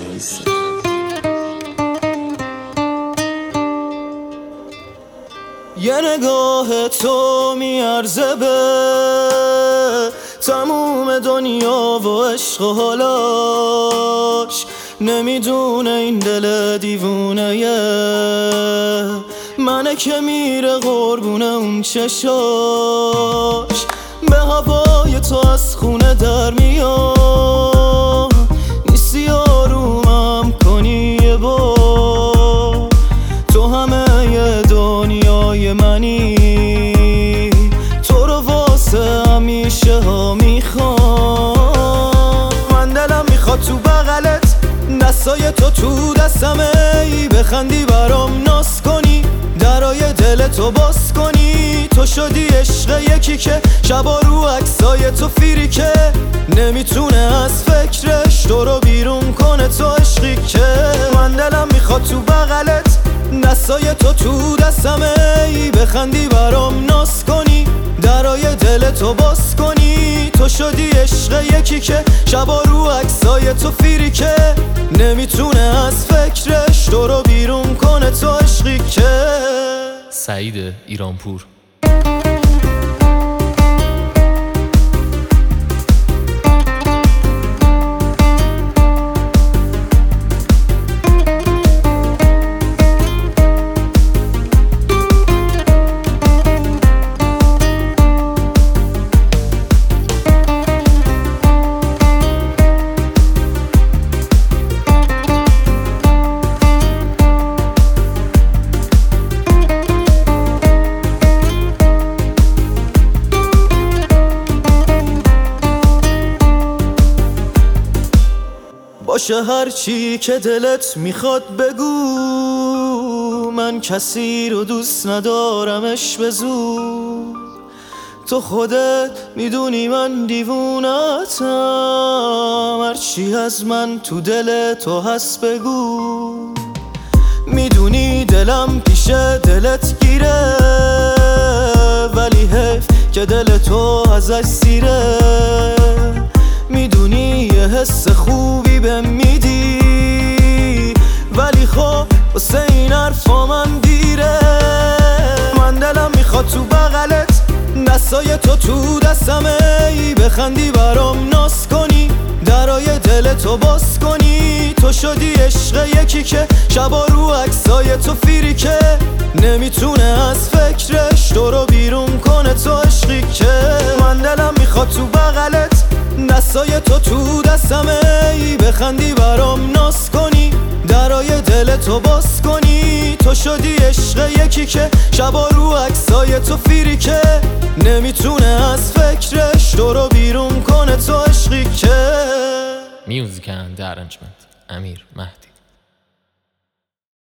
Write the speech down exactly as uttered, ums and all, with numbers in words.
یه نگاه تو میارزه به تموم دنیا و عشق و حالاش. نمیدونه این دل دیوونه یه منه که میره قربونه اون چشاش. به هوای تو از خونه در میاد، نیستی آرومم کنی یه بار. تو همه ی دنیای منی، تو رو واسه همیشه ها میخوام. من دلم میخواد تو بغلت، دستای تو تو دستمه، ای بخندی برام ناز کنی، درای دل تو باز کنی. تو شدی عشق یکی که شبا رو عکسای تو فیری که نمیتونه از فکرش تو رو بیرون کنه. تو عشقی که من دلم میخواد تو بغلت، دستای تو تو دستمه، ای بخندی برام ناز کنی، درای دل تو باز کنی. تو شدی عشق یکی که شبا رو عکسای تو فیری که نمیتونه از فکرش تو رو بیرون کنه. تو عشقی که سعید ایرانپور. باشه هرچی که دلت میخواد بگو، من کسی رو دوست ندارمش به زور. تو خودت میدونی من دیوونتم، هرچی از من تو دل تو هست بگو. میدونی دلم پیش دلت گیره، ولی حیف که دل تو ازش سیره. میدونی یه حس خوبی بهم میدی، ولی خب واسه این حرفا من دیره. من دلم میخواد تو بغلت، دستای تو تو دستمه، ای بخندی برام ناز کنی، درای دل تو باز کنی. تو شدی عشق یکی که شبا رو عکسای تو فیری که نمیتونه از فکرش تو رو بیرون کنه. تو عشقی که من دلم میخواد تو بغلت، دستای تو تو دستمه، ای بخندی برام ناز کنی، درای دل تو باز کنی. تو شدی عشق یکی که شبا رو عکسای تو فیری که نمیتونه از فکرش تو رو بیرون کنه. تو عشقی که میوزیک اند ارنجمنت امیر مهدی.